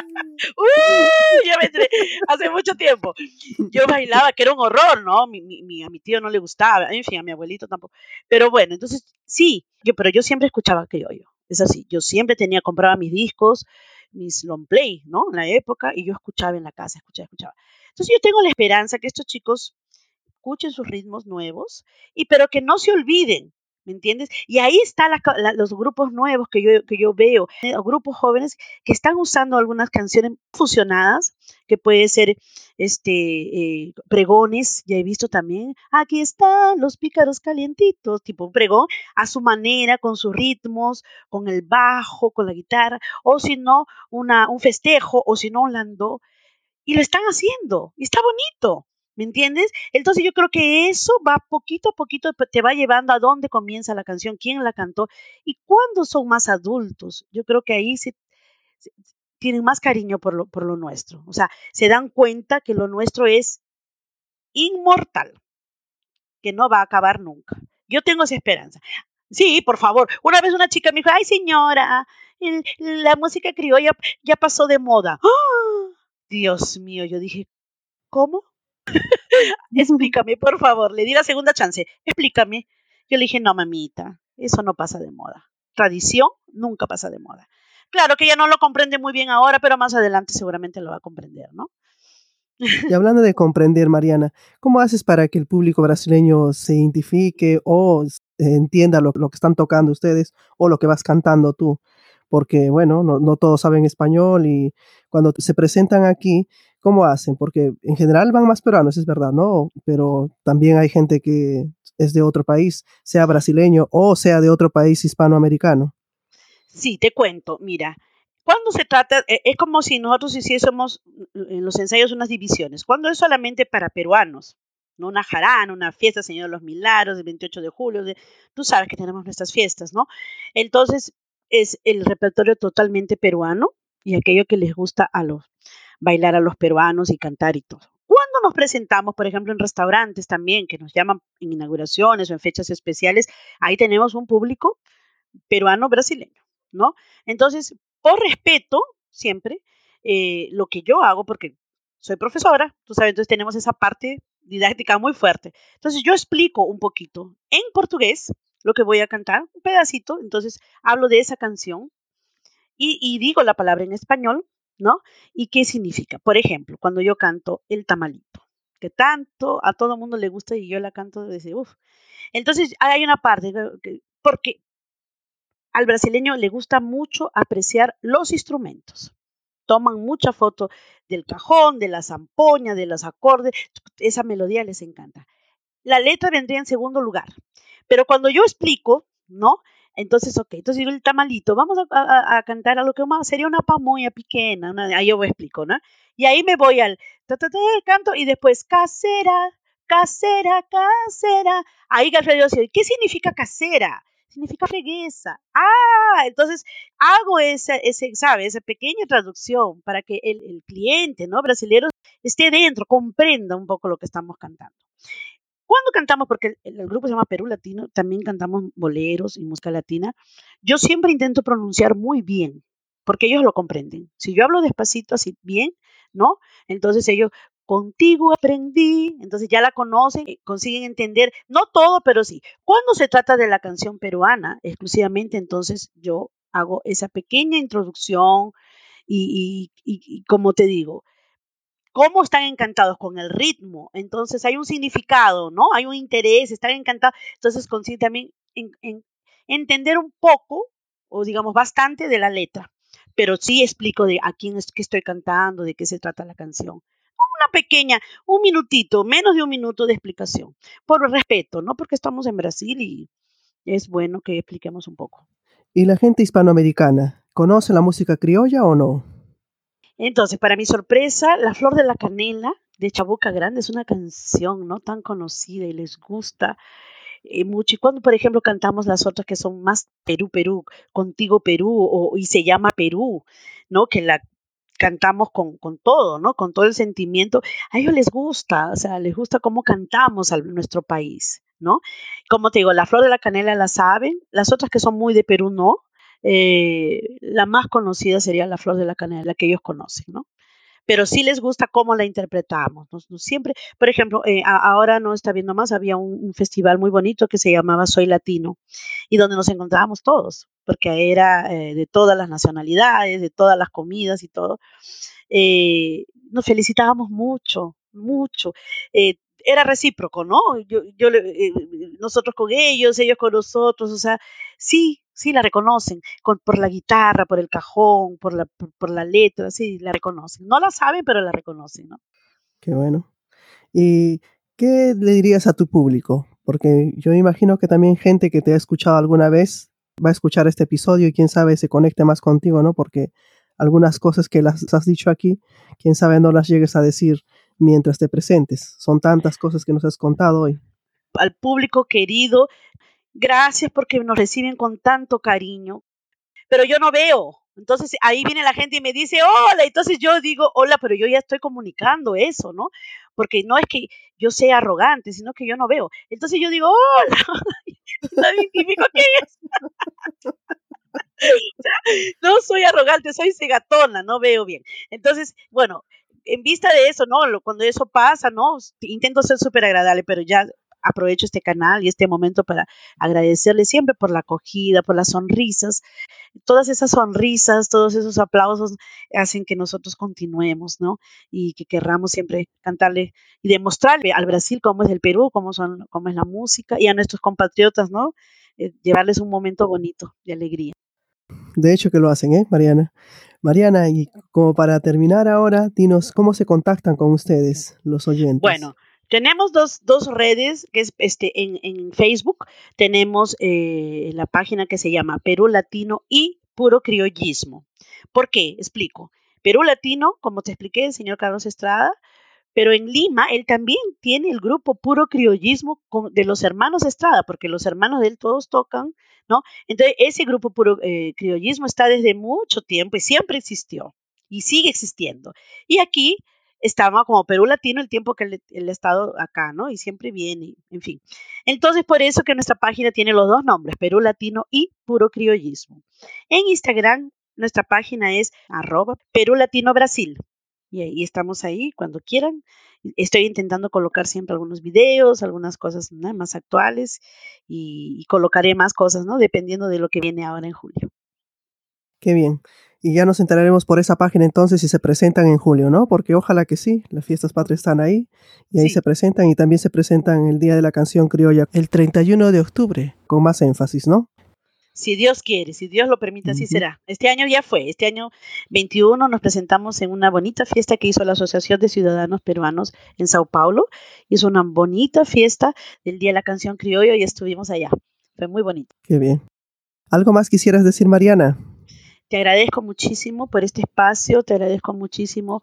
¡uh! Ya me entré, hace mucho tiempo. Yo bailaba, que era un horror, ¿no? Mi, mi, mi- a mi tío no le gustaba, en fin, a mi abuelito tampoco. Pero bueno, entonces sí, yo, pero yo siempre escuchaba criollo. Es así, yo siempre tenía, compraba mis discos, mis long play, ¿no? En la época, y yo escuchaba en la casa, escuchaba, escuchaba. Entonces yo tengo la esperanza que estos chicos escuchen sus ritmos nuevos, y pero que no se olviden, ¿me entiendes? Y ahí están los grupos nuevos que yo, que yo veo, eh, grupos jóvenes que están usando algunas canciones fusionadas, que puede ser este eh, pregones, ya he visto también, aquí están los pícaros calientitos, tipo un pregón, a su manera, con sus ritmos, con el bajo, con la guitarra, o si no, una, un festejo, o si no, un landó, y lo están haciendo, y está bonito, ¿me entiendes? Entonces yo creo que eso va poquito a poquito, te va llevando a dónde comienza la canción, quién la cantó, y cuando son más adultos, yo creo que ahí se, se- tienen más cariño por lo, por lo nuestro, o sea, se dan cuenta que lo nuestro es inmortal, que no va a acabar nunca. Yo tengo esa esperanza. Sí, por favor. Una vez una chica me dijo, ay señora, el- la música criolla ya pasó de moda. ¡Ah! Dios mío, yo dije, ¿cómo? Explícame, por favor. Le di la segunda chance. Explícame. Yo le dije, no, mamita, eso no pasa de moda. Tradición nunca pasa de moda. Claro que ella no lo comprende muy bien ahora, pero más adelante seguramente lo va a comprender, ¿no? Y hablando de comprender, Mariana, ¿cómo haces para que el público brasileño se identifique o s- entienda lo, lo que están tocando ustedes o lo que vas cantando tú? Porque, bueno, no, no todos saben español y cuando se presentan aquí, ¿cómo hacen? Porque en general van más peruanos, es verdad, ¿no? Pero también hay gente que es de otro país, sea brasileño o sea de otro país hispanoamericano. Sí, te cuento, mira, cuando se trata, eh, es como si nosotros hiciésemos mm, en los ensayos unas divisiones, cuando es solamente para peruanos, no una jarana, una fiesta, Señor de los Milagros, el veintiocho de julio, de- tú sabes que tenemos nuestras fiestas, ¿no? Entonces, es el repertorio totalmente peruano y aquello que les gusta a los, bailar a los peruanos y cantar y todo. Cuando nos presentamos, por ejemplo, en restaurantes también, que nos llaman en inauguraciones o en fechas especiales, ahí tenemos un público peruano-brasileño, ¿no? Entonces, por respeto, siempre, eh, lo que yo hago, porque soy profesora, tú sabes, entonces tenemos esa parte didáctica muy fuerte. Entonces yo explico un poquito en portugués lo que voy a cantar, un pedacito, entonces hablo de esa canción y, y digo la palabra en español, ¿no? ¿Y qué significa? Por ejemplo, cuando yo canto El Tamalito, que tanto a todo mundo le gusta y yo la canto desde, uff. Entonces hay una parte, que, porque al brasileño le gusta mucho apreciar los instrumentos. Toman mucha foto del cajón, de la zampoña, de los acordes, esa melodía les encanta. La letra vendría en segundo lugar, pero cuando yo explico, ¿no? Entonces, ok, entonces digo el tamalito, vamos a, a, a cantar a lo que más sería una pamoya pequeña, ¿no? Ahí yo voy explico, ¿no? Y ahí me voy al ta, ta, ta, canto y después casera, casera, casera. Ahí Alfredo dice, ¿qué significa casera? Significa freguesa. Ah, entonces hago esa, ese, ¿sabe? Esa pequeña traducción para que el, el cliente, ¿no? Brasileño esté dentro, comprenda un poco lo que estamos cantando. Cuando cantamos, porque el, el, grupo se llama Perú Latino, también cantamos boleros y música latina, yo siempre intento pronunciar muy bien, porque ellos lo comprenden. Si yo hablo despacito, así bien, ¿no? Entonces ellos, contigo aprendí, entonces ya la conocen, eh, consiguen entender, no todo, pero sí. Cuando se trata de la canción peruana, exclusivamente, entonces yo hago esa pequeña introducción y, y, y, y como te digo, cómo están encantados con el ritmo. Entonces hay un significado, ¿no? Hay un interés, están encantados. Entonces consigue también en, en, entender un poco, o digamos bastante, de la letra. Pero sí explico de a quién es que estoy cantando, de qué se trata la canción. Una pequeña, un minutito, menos de un minuto de explicación. Por respeto, ¿no? Porque estamos en Brasil y es bueno que expliquemos un poco. ¿Y la gente hispanoamericana conoce la música criolla o no? Entonces, para mi sorpresa, La Flor de la Canela de Chabuca Grande es una canción no tan conocida y les gusta eh, mucho. Y cuando, por ejemplo, cantamos las otras que son más Perú, Perú, Contigo Perú, o, y se llama Perú, ¿no? Que la cantamos con, con todo, ¿no? Con todo el sentimiento. A ellos les gusta, o sea, les gusta cómo cantamos a nuestro país, ¿no? Como te digo, La Flor de la Canela la saben, las otras que son muy de Perú no. Eh, la más conocida sería La Flor de la Canela, la que ellos conocen, ¿no? Pero sí les gusta cómo la interpretamos. Nos, nos siempre, por ejemplo, eh, a, ahora no está viendo más, había un, un, festival muy bonito que se llamaba Soy Latino y donde nos encontrábamos todos, porque era eh, de todas las nacionalidades, de todas las comidas y todo. Eh, nos felicitábamos mucho, mucho. Eh, era recíproco, ¿no? Yo, yo, eh, nosotros con ellos, ellos con nosotros, o sea, sí, sí la reconocen, con, por la guitarra, por el cajón, por la, por, por la letra, sí, la reconocen. No la saben, pero la reconocen, ¿no? Qué bueno. ¿Y qué le dirías a tu público? Porque yo imagino que también gente que te ha escuchado alguna vez va a escuchar este episodio y quién sabe se conecte más contigo, ¿no? Porque algunas cosas que las has dicho aquí, quién sabe no las llegues a decir mientras te presentes. Son tantas cosas que nos has contado hoy. Al público querido, gracias porque nos reciben con tanto cariño, pero yo no veo. Entonces ahí viene la gente y me dice, hola, entonces yo digo, hola, pero yo ya estoy comunicando eso, ¿no? Porque no es que yo sea arrogante, sino que yo no veo. Entonces yo digo, hola, no identifico qué es. O sea, no soy arrogante, soy cegatona, no veo bien. Entonces, bueno, en vista de eso, ¿no? Cuando eso pasa, ¿no? Intento ser súper agradable, pero ya aprovecho este canal y este momento para agradecerle siempre por la acogida, por las sonrisas. Todas esas sonrisas, todos esos aplausos hacen que nosotros continuemos, ¿no? Y que querramos siempre cantarle y demostrarle al Brasil cómo es el Perú, cómo, son, cómo es la música y a nuestros compatriotas, ¿no? Eh, llevarles un momento bonito de alegría. De hecho que lo hacen, ¿eh, Mariana? Mariana, y como para terminar ahora, dinos cómo se contactan con ustedes, los oyentes. Bueno, tenemos dos, dos redes, que es este, en, en Facebook, tenemos eh, la página que se llama Perú Latino y Puro Criollismo. ¿Por qué? Explico. Perú Latino, como te expliqué, el señor Carlos Estrada, pero en Lima él también tiene el grupo Puro Criollismo con, de los hermanos Estrada, porque los hermanos de él todos tocan, ¿no? Entonces ese grupo Puro eh, Criollismo está desde mucho tiempo y siempre existió y sigue existiendo. Y aquí estaba como Perú Latino el tiempo que él, él ha estado acá, ¿no? Y siempre viene, en fin. Entonces por eso que nuestra página tiene los dos nombres, Perú Latino y Puro Criollismo. En Instagram nuestra página es arroba Perú Latino Brasil. y, y estamos ahí cuando quieran. Estoy intentando colocar siempre algunos videos, algunas cosas, ¿no?, más actuales y, y colocaré más cosas, ¿no?, dependiendo de lo que viene ahora en julio. Qué bien. Y ya nos enteraremos por esa página entonces si se presentan en julio, ¿no? Porque ojalá que sí, las fiestas patrias están ahí y ahí Sí. se presentan, y también se presentan el Día de la Canción Criolla el treinta y uno de octubre, con más énfasis, ¿no? Si Dios quiere, si Dios lo permite, así Ujú. será. Este año ya fue, este año veintiuno nos presentamos en una bonita fiesta que hizo la Asociación de Ciudadanos Peruanos en Sao Paulo. Hizo una bonita fiesta del Día de la Canción Criolla y estuvimos allá. Fue muy bonito. Qué bien. ¿Algo más quisieras decir, Mariana? Te agradezco muchísimo por este espacio, te agradezco muchísimo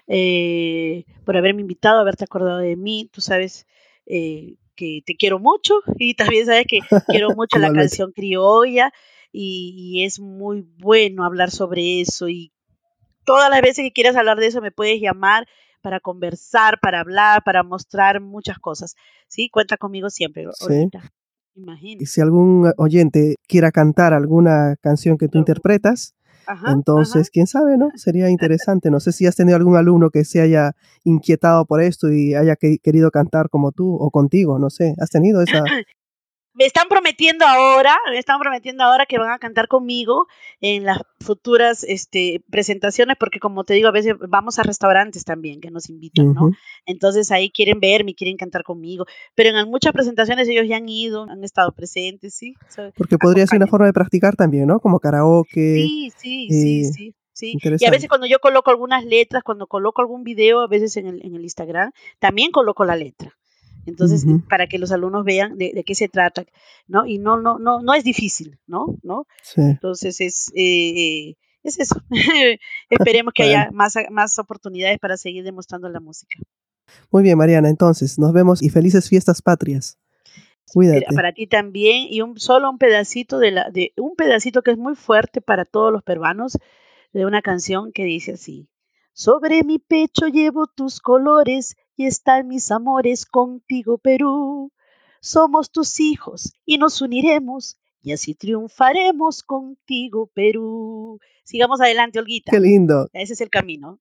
eh, por haberme invitado, haberte acordado de mí. Tú sabes eh, que te quiero mucho y también sabes que quiero mucho la Igualmente. canción criolla y, y es muy bueno hablar sobre eso, y todas las veces que quieras hablar de eso me puedes llamar para conversar, para hablar, para mostrar muchas cosas. ¿Sí? Cuenta conmigo siempre, Sí. Olguita. Y Imagínate. si algún oyente quiera cantar alguna canción que tú interpretas, Ajá, entonces, ajá. quién sabe, ¿no? Sería interesante. No sé si has tenido algún alumno que se haya inquietado por esto y haya que- querido cantar como tú o contigo, no sé. ¿Has tenido esa? Me están prometiendo ahora, me están prometiendo ahora que van a cantar conmigo en las futuras este, presentaciones, porque como te digo, a veces vamos a restaurantes también que nos invitan, ¿no? Ujú. Entonces ahí quieren verme, quieren cantar conmigo, pero en muchas presentaciones ellos ya han ido, han estado presentes, ¿sí? So, Porque podría ser una acompañan. forma de practicar también, ¿no? Como karaoke. Sí, sí, sí, eh, sí, sí. Y a veces interesante. cuando yo coloco algunas letras, cuando coloco algún video, a veces en el, en el Instagram, también coloco la letra. Entonces, Ujú. para que los alumnos vean de, de qué se trata, ¿no? Y no, no, no, no es difícil, ¿no? ¿No? Sí. Entonces es, eh, es eso. Esperemos que Bueno, haya más, más oportunidades para seguir demostrando la música. muy bien, Mariana. Entonces, nos vemos y felices fiestas patrias. Para, Cuídate. para ti también, y un, solo un pedacito de la, de un pedacito que es muy fuerte para todos los peruanos, de una canción que dice así: sobre mi pecho llevo tus colores y están mis amores contigo, Perú. Somos tus hijos y nos uniremos y así triunfaremos contigo, Perú. Sigamos adelante, Qué Olguita. lindo. Ese es el camino.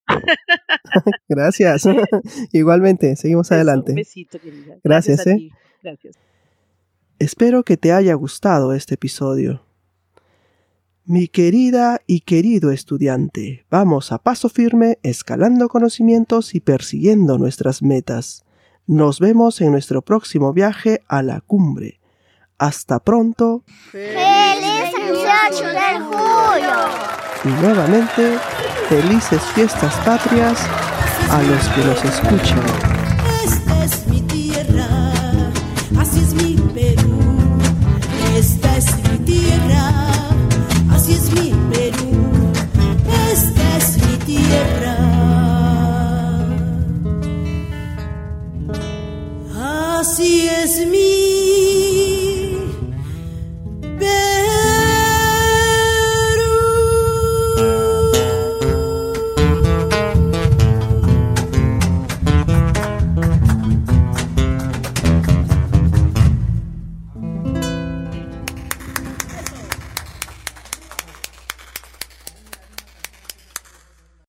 Gracias. Igualmente, seguimos Eso, un adelante. besito, querida. Gracias Gracias, a ¿eh? ti. Gracias. Espero que te haya gustado este episodio. Mi querida y querido estudiante, vamos a paso firme, escalando conocimientos y persiguiendo nuestras metas. Nos vemos en nuestro próximo viaje a la cumbre. Hasta pronto. ¡Feliz veintiocho de julio! Y nuevamente, felices fiestas patrias a los que nos escuchan. Esta es mi